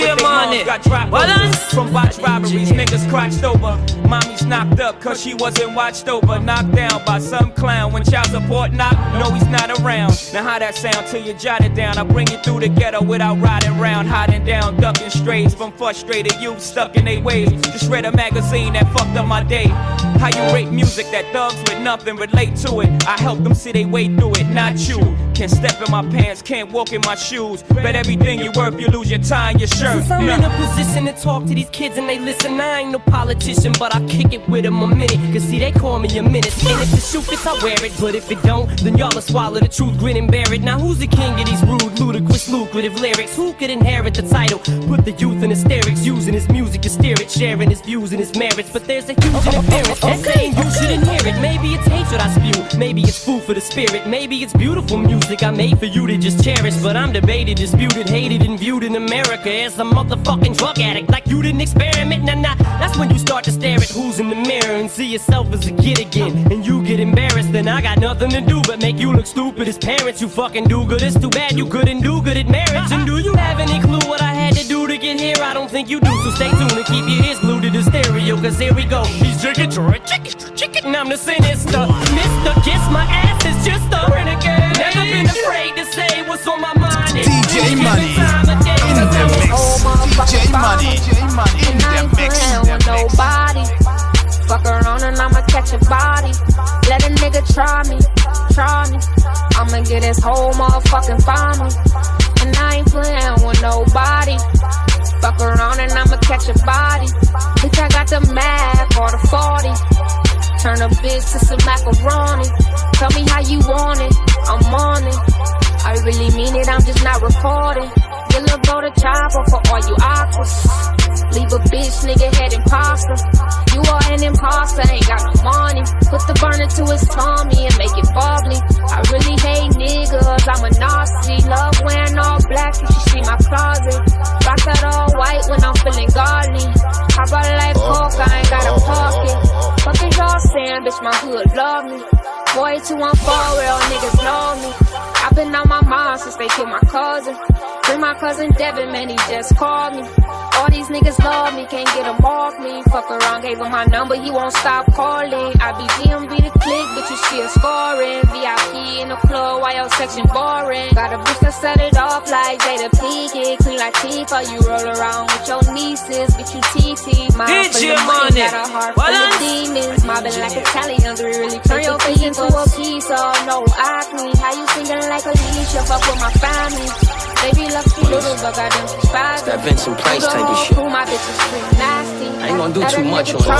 moms got dropped over from botched robberies. Niggas crotched over. Mommy's knocked up cause she wasn't watched over. Knocked down by some clown. When child support knock, no he's not around. Now how that sound till you jot it down. I bring you through the ghetto without riding round. Hiding down, ducking strays from frustrated youth stuck in their ways. Just read a magazine that fucked up my day. How you rate music that thugs with nothing relate to it? I help them see they way through it, not you. Can't step in my pants, can't walk in my shoes. Bet everything you worth, you lose your tie and your shirt. Since I'm in a position to talk to these kids and they listen, I ain't no politician, but I kick it with them a minute. Cause see, they call me a menace. And if the shoe fits, I wear it. But if it don't, then y'all will swallow the truth, grin and bear it. Now who's the king of these rude, ludicrous, lucrative lyrics? Who could inherit the title? Put the youth in hysterics, using his music to steer it, sharing his views and his merits. But there's a huge interference that's saying you shouldn't hear it. Maybe it's hatred I spew, maybe it's food for the spirit. Maybe it's beautiful music I made for you to just cherish. But I'm debated, disputed, hated, and viewed in America as a motherfucking drug addict. Like you didn't experiment, nah nah. That's when you start to stare at who's in the mirror and see yourself as a kid again. And you get embarrassed, then I got nothing to do but make you look stupid as parents. You fucking do good, it's too bad you couldn't do good at marriage. And do you have any clue what I had to do to get here? I don't think you do, so stay tuned and keep your ears glued to the stereo. Cause here we go, he's chicken, chicken, chicken, and I'm the sinister Mister Kiss my ass is just a renegade. Never been afraid to say what's on my mind. D J Money in the mix. D J Money in the mix. With nobody. Fuck around and I'ma catch a body. Let a nigga try me, try me. I'ma get his whole motherfucking family. And I ain't playing with nobody. Fuck around and I'ma catch a body. Bitch, I got the Mac or the forty. Turn a bitch to some macaroni. Tell me how you want it, I'm on it. I really mean it, I'm just not recording. You look go to chopper for all you aquas. Leave a bitch, nigga, head imposter. You are an imposter, ain't got no money. Put the burner to his tummy and make it bubbly. I really hate niggas, I'm a Nazi. Love wearing all black, you should see my closet. Rock that all white when I'm feeling godly. How about like coke, I ain't got a pocket. Fuck is y'all saying, bitch, my hood love me. Boy, two one four, real niggas know me. I've been on my mind since they killed my cousin. Bring my cousin Devin, man, he just called me. All these niggas love me, can't get him off me. Fuck around, gave him my number, he won't stop calling. I be D M B the click, but you still scoring. V I P in the club, why your section boring? Got a bitch that set it off like Jada Pinkett. Clean like Tifa, you roll around with your nieces, bitch you T T. Mind full of money, got a heart full of demons. Mobbing like Italians, we really turn your face into a piece of no acne. How you singing like Alicia, fuck with my family. Baby lucky little but got them five. That Vincent Price type of shit. My bitches pretty nasty. I ain't gonna do too much on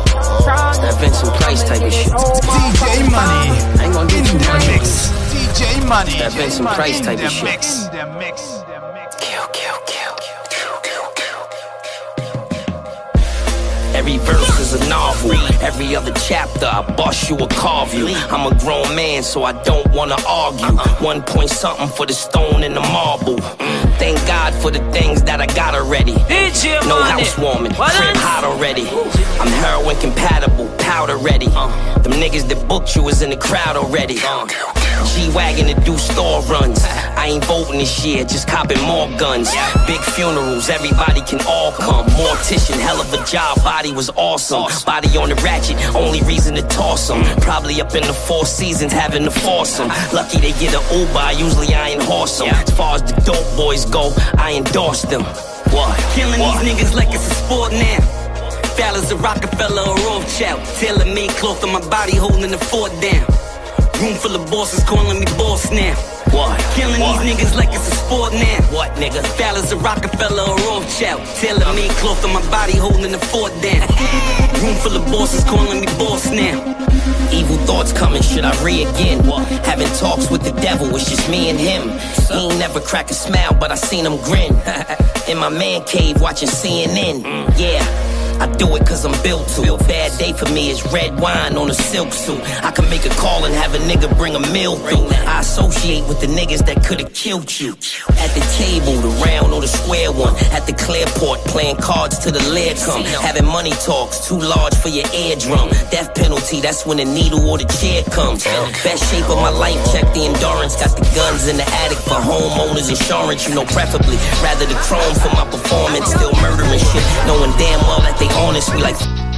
that. That Vincent Price type of shit. D J Money I ain't gonna do too much on mix. D J Money. That Vincent Price type of shit. In the mix. Kill, kill, kill. Every verse is a novel. Every other chapter, I bust you or carve you. I'm a grown man, so I don't wanna argue. One point something for the stone and the marble. Thank God for the things that I got already. No housewarming, crib hot already. I'm heroin compatible, powder ready. Them niggas that booked you is in the crowd already. G-Wagon to do store runs. I ain't voting this year, just copping more guns. Big funerals, everybody can all come. Mortician, hell of a job, body was awesome. Body on the ratchet, only reason to toss them. Probably up in the Four Seasons having to force them. Lucky they get an Uber, usually I ain't horse them. As far as the dope boys go, I endorse them. What? Killing what? These niggas like it's a sport now. Fellas a Rockefeller or Rothschild. Tailor-made cloth on my body holding the fort down. Room full of bosses calling me boss now. What? Killing what? These niggas like it's a sport now. What, nigga? Fellas a Rockefeller or Rothschild. Tailor-made cloth on my body holding the fort down. Room full of bosses calling me boss now. Evil thoughts coming, should I re again? What? Having talks with the devil, it's just me and him. He ain't never crack a smile, but I seen him grin. In my man cave watching C N N. Mm. Yeah. I do it cause I'm built to. Bad day for me is red wine on a silk suit. I can make a call and have a nigga bring a meal through. I associate with the niggas that could've killed you. At the table, the round or the square one. At the Clearport, playing cards till the lead come. Having money talks, too large for your eardrum. Death penalty, that's when the needle or the chair comes. Best shape of my life, check the endurance. Got the guns in the attic for homeowners insurance. You know, preferably, rather the chrome for my performance. Still murdering shit, knowing damn well that they honest. We like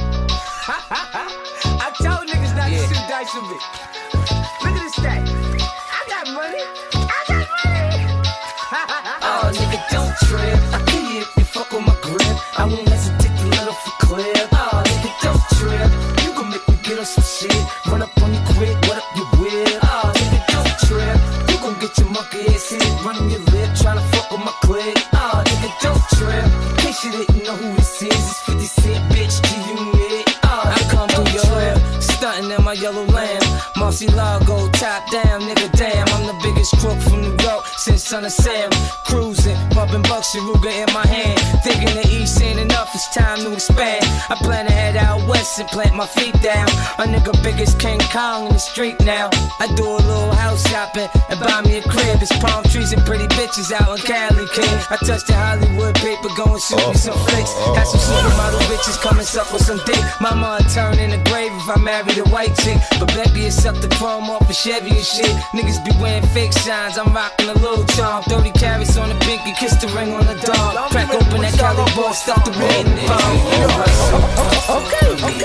I told niggas not yeah. to shoot dice with me. Look at this thing. I got money. I got money. Oh, nigga, don't trip. I kill you if you fuck with my grip. I won't hesitate to let off a clip. Oh, nigga, don't trip. You gon' make me get on some shit. Run up on you quick. What up you with? Oh, nigga, don't trip. You gon' get your monkey ass in. Running your lip, tryna fuck with my click. Oh, nigga, don't trip. In case you didn't know who this is, it's fifty cent, bitch. Do you need? I come through your hood, stunting in my yellow lamb. Marcy Lago, top down, nigga, damn. I'm the biggest crook from New York since Son of Sam. Cruising, bumping Bucks and Ruger in my hand. Thinking the East ain't enough, it's time to expand. I plan to head out west and plant my feet down. A nigga big as King Kong in the street now. I do a little house shopping and buy me a crib. It's palm trees and pretty bitches out in Cali, King. I touch the Hollywood paper, go and shoot me some flicks. Have some supermodel bitches come and suck with some dick. Mama I'll turn in the grave if I marry the white chick. But baby, it's up the chrome off of Chevy and shit. Niggas be wearing fake shines, I'm rocking a little charm. thirty carats on the pinky, kiss the ring on the dog. Crack open that Cali ball, stuff the weed in the palm. Okay, okay.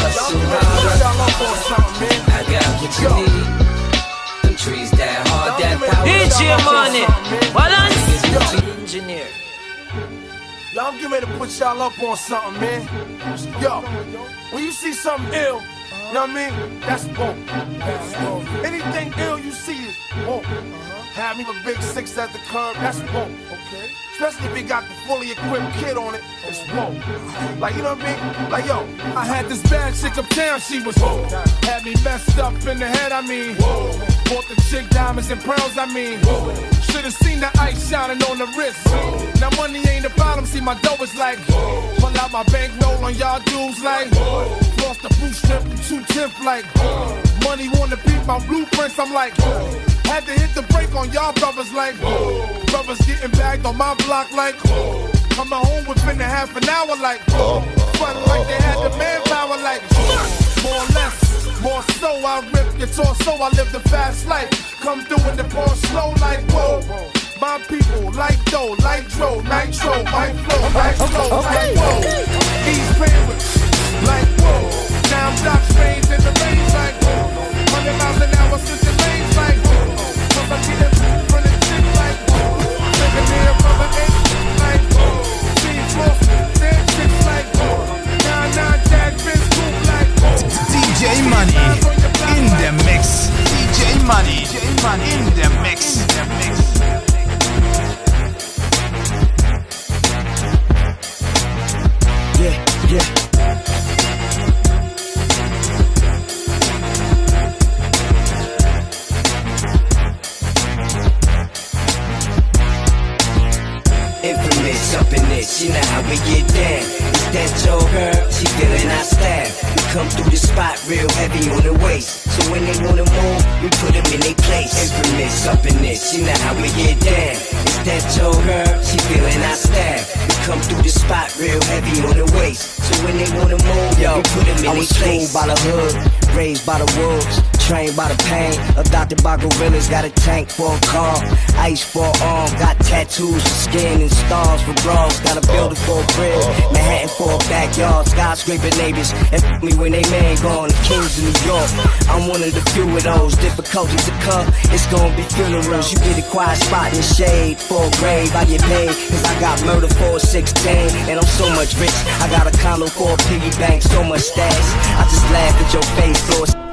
I got what you need. Them trees that hard, that power. D J Money, balance. Engineer. Y'all, I'm getting ready to put y'all up on something, man. Yo, when you see something ill, you know what I mean? That's boom. Anything ill you see is boom. Have me a big six at the curb, that's boom. Okay. Especially if it got the fully equipped kid on it, it's boom. Like, you know what I mean? Like, yo, I had this bad chick uptown, she was whoa. Had me messed up in the head, I mean. Whoa. Bought the chick diamonds and pearls, I mean. Whoa. Should've seen the ice shining on the wrist. Whoa. Now money ain't a problem, see my dough is like. Whoa. Pull out my bankroll on y'all dudes like. Whoa. Lost the blue strip and two tenth like. Whoa. Money wanna beat my blueprints, I'm like. Whoa. Had to hit the brake on y'all brothers like. Whoa. Brothers getting bagged on my block like. Whoa. Coming home within a half an hour like. Whoa. Fun like they had the manpower like. Whoa. More or less, more so I rip your torso, I live the fast life. Come through in the ball slow like whoa. My people like dough, like dro, nitro, my flow, like flow, like whoa. East Paris, like whoa. Now I'm Doc Strange in the range like whoa. Hundred miles an hour since the lanes like whoa. Cause I see them from the chick like whoa. Living near brother eight like whoa. Team Floss, dead chicks like whoa. Nine nine Jack Vince Coop like whoa. D J Money in the mix. D J Money in the mix. In the mix. Yeah, yeah. Infamous up in this, you know how we get down. Is that your girl? She feeling our style. We come through the spot real heavy on the waist. So when they wanna move, we put them in their place. Infamous up in this, you know how we get down. Is that your girl? She feeling our style. We come through the spot real heavy on the waist. So when they wanna move, yo, we put them in their place. By the hood, raised by the wolves, trained by the pain, adopted by gorillas, got a tank for a car, ice for an arm, got tattoos for skin and stars for bras, got a building for a crib, Manhattan for a backyard, skyscraper neighbors, and f me when they man gone, the kings of New York, I'm one of the few of those, difficulties to come, it's gonna be funerals, you get a quiet spot in the shade, for a grave, I get paid, cause I got murder for a sixteen, and I'm so much rich, I got a condo for a piggy bank, so much stash, I just laugh at your face, throw a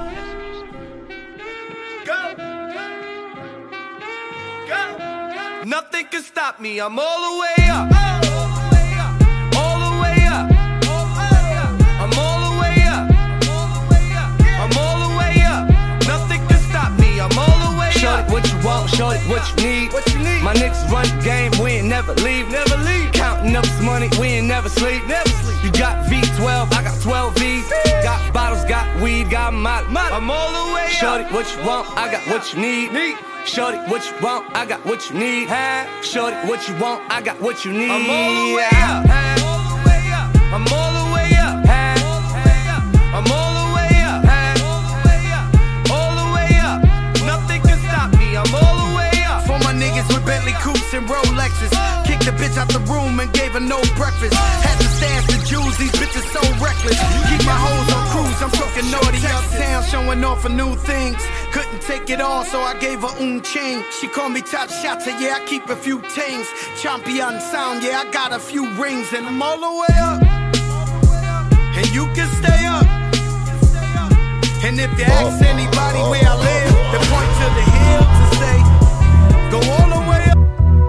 Nothing can stop me, I'm all the way up. All the way up. I'm all the way up. I'm all the way up. Nothing can stop me, I'm all the way up. what you want, shorty, what you need. What you need? My niggas run the game, we ain't never leave, never leave. Counting up this money, we ain't never sleep, never sleep. You got V twelve, I got twelve V's. Got bottles, got weed, got molly. I'm all the way up. Shorty, what you want, I got what you need. need. Shorty, what you want, I got what you need. Shorty, what you want, I got what you need. I'm all the way up. I'm all the way up. I'm all the way up. I'm all the way up. All the way up. Nothing can stop me. I'm all the way up. For my niggas with Bentley coupes and Rolexes, kicked the bitch out the room and gave her no breakfast. Had to stash the jewels, these bitches so reckless. Keep my hoes on cruise, I'm talking naughty uptown, showing off for new things. Couldn't take it all, so I gave her un chain. She called me top shotter, yeah, I keep a few tings. Champion sound, yeah, I got a few rings. And I'm all the way up, and you can stay up. And if you ask anybody where I live, they point to the hill to say, go all the way up.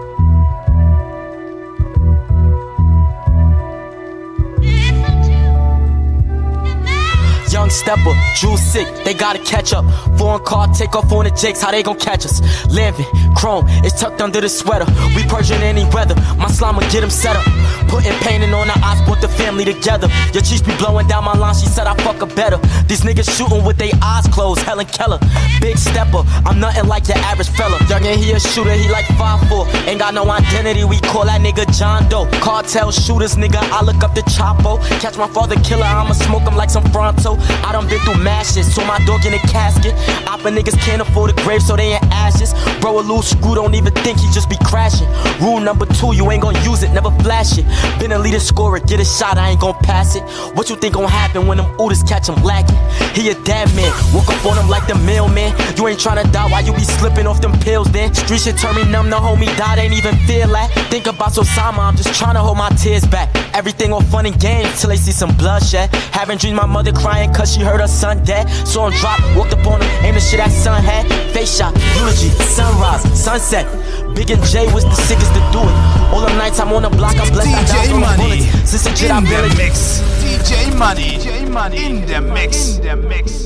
Young stepper, juice sick, they gotta catch up. Foreign car, take off on the jakes, how they gon' catch us? Living, chrome, it's tucked under the sweater. We purging any weather, my slime will get them set up. Putting painting on the eyes, put the family together. Your cheeks be blowing down my line, she said I fuck her better. These niggas shooting with their eyes closed, Helen Keller. Big stepper, I'm nothing like your average fella. Youngin', he a shooter, he like five four. Ain't got no identity, we call that nigga John Doe. Cartel shooters, nigga, I look up the Chapo. Catch my father killer, I'ma smoke him like some Fronto. I done been through mashes, so my dog in a casket. Oppa niggas can't afford a grave, so they in ashes. Bro, a loose screw, don't even think he just be crashing. Rule number two, you ain't gon' use it, never flash it. Been a leader scorer, get a shot, I ain't gon' pass it. What you think gon' happen when them ooders catch him lacking? He a dead man, woke up on him like the mailman. You ain't tryna die, why you be slipping off them pills then? Street shit turn me numb, the homie died, ain't even feel that. Think about Osama, I'm just tryna hold my tears back. Everything all fun and games till they see some bloodshed. Having dreams my mother crying cause she heard her son dead. Saw him drop, walked up on him, aimed the shit that son had. Face shot, eulogy, sunrise, sunset. Big and J was the sickest to do it. All them nights I'm on the block, I'm blessed, I died on the bullets. Since the shit I barely mix. D J Money, D J Money in the mix, in the mix.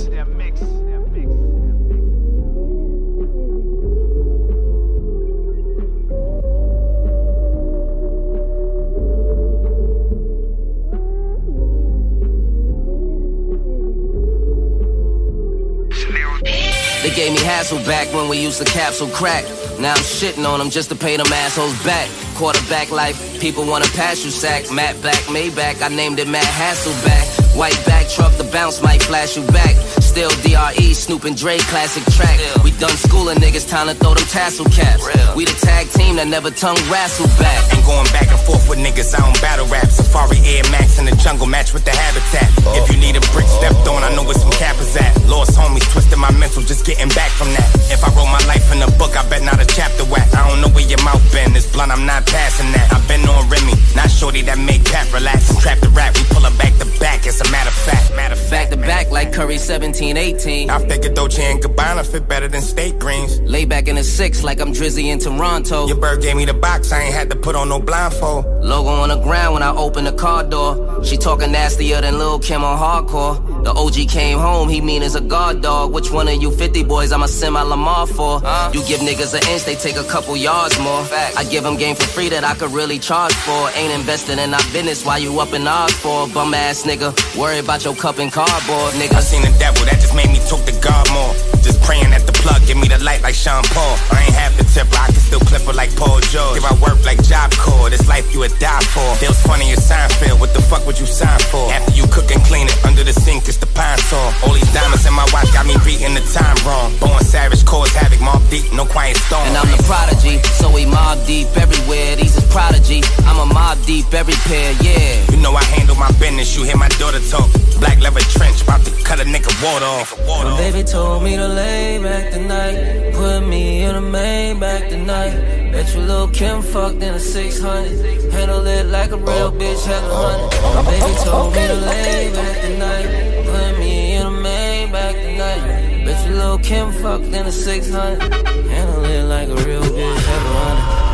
They gave me hassle back when we used to capsule crack. Now I'm shitting on them just to pay them assholes back. Quarterback life, people wanna pass you sack. Matt Black, Maybach, I named it Matt Hasselback. White back truck, the bounce might flash you back. Still D R E, Snoop and Dre, classic track. We done schooling niggas, time to throw them tassel caps. We the tag team that never tongue wrestle back. Ain't going back and forth with niggas, I don't battle rap. Safari Air Max in the jungle, match with the habitat. If you need a brick stepped on, I know where some cappers at. Lost homies, twisted my mental, just getting back from that. If I wrote my life in a book, I bet not a chapter whack. I don't know where your mouth been, this blunt, I'm not passing that. I've been on Remy, not shorty that make Pat relax and trap the rap. We pull her back to back, it's a matter of fact. Matter of fact, back to back like Curry seventeen eighteen. I figured Dolce and Gabbana fit better than State Greens. Lay back in the six like I'm Drizzy in Toronto. Your bird gave me the box, I ain't had to put on no blindfold. Logo on the ground when I open the car door. She talking nastier than Lil' Kim on Hardcore. The O G came home, he mean as a guard dog. Which one of you fifty boys I'ma send my Lamar for? Uh, you give niggas an inch, they take a couple yards more. Fact. I give them game for free that I could really charge for. Ain't invested in our business while you up in odds for. Bum ass nigga, worry about your cup and cardboard, nigga. I seen the devil, that just made me talk to God more. Just praying at the plug, give me the light like Sean Paul. I ain't half the tipper, I can still clip her like Paul George. If I work like Job Corps, this life you would die for. Feels funny as Seinfeld, what the fuck would you sign for? After you cook and clean it, under the sink it's the pine saw. All these diamonds in my watch got me beating the time wrong. Born savage, cause havoc, mob deep, no quiet storm. And I'm the prodigy, so we mob deep everywhere. These is prodigy, I'm a mob deep every pair, yeah. You know I handle my business, you hear my daughter talk. Black leather trench, about to cut a nigga water off. Water off. Baby told me to lay back tonight, put me in a Maybach tonight. Bet you Lil' Kim fucked in a six hundred, handle it like a real bitch had a hundred. Baby told me to lay back tonight, put me in a Maybach tonight. Bet you Lil' Kim fucked in a six hundred, handle it like a real bitch had a hundred.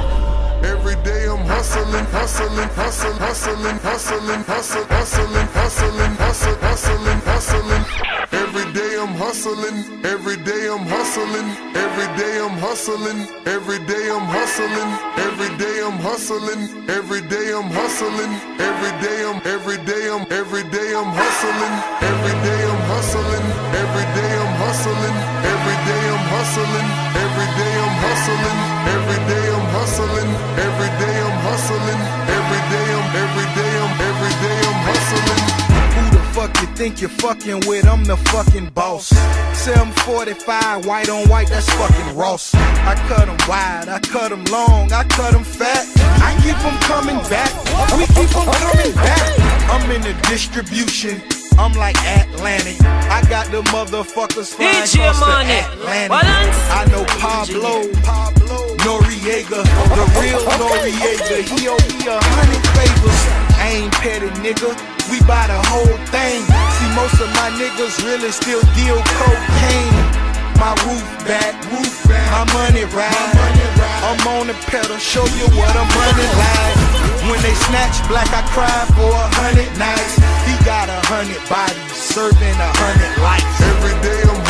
Every day I'm hustling, hustling, hustling, hustling, hustling, hustling, hustling, hustling, hustling, hustling, hustling. Every day I'm hustling, every day I'm hustling, every day I'm hustling, every day I'm hustling, every day I'm hustling, every day I'm hustling, every day I'm, every day I'm, every day I'm hustling, every day I'm hustling, every day I'm hustling, every day I'm hustling, every day I'm hustling, every day I'm hustling, every day I'm hustling, every day I'm, every day I'm, every day I'm hustling. Fuck you think you're fucking with, I'm the fucking boss. seven forty-five, white on white, that's fucking Ross. I cut them wide, I cut them long, I cut them fat. I keep them coming back, we keep them coming back. I'm in the distribution, I'm like Atlantic. I got the motherfuckers flying across the Atlantic. I know Pablo, Pablo Noriega, the real Noriega. He owe me a hundred favors. I ain't petty, nigga. We buy the whole thing. See, most of my niggas really still deal cocaine. My roof back, roof back. My money ride. I'm on the pedal, show you what I'm running like. When they snatch black, I cry for a hundred nights. He got a hundred bodies, serving a hundred lives. Every day I'm